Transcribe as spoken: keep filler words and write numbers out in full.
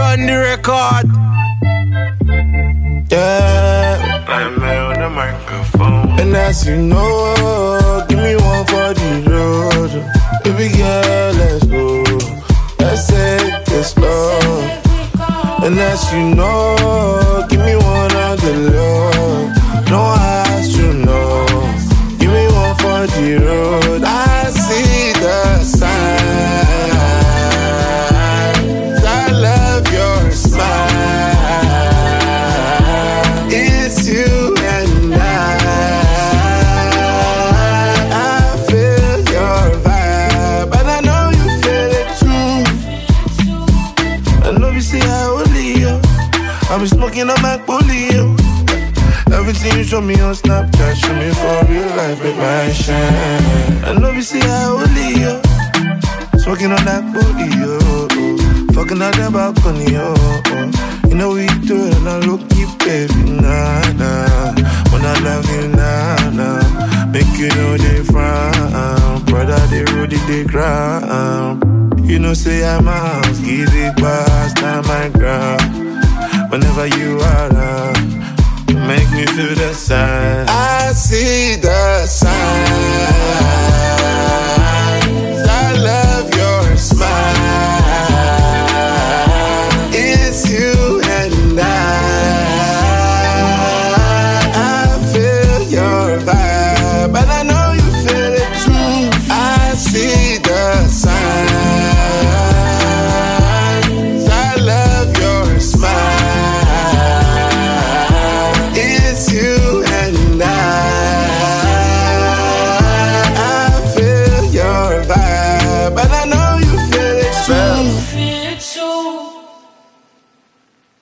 on the record. Yeah, I'm on the microphone. and as you know, give me one for the road. Baby girl, let's go. Let's take it slow. And as you know, give me one on the low. No eyes to know. Give me one for the road. I see the signs. I love your smile. It's you and I. I feel your vibe, and I know you feel it too. I know you see how only you. I be smoking on my polio. Everything you show me on Snapchat, show me for real life, make my shine. I know you see how only you. Smoking on that polio. Fucking on that balcony, oh, oh. You know we do it, and I look you, baby, nah, nah. When I love you, nah, nah. Make you know they frown. Brother, they road, they crown. You know, say I'm a house, give it back, stand my ground. Whenever you are around, make me feel the sign. I see the sign.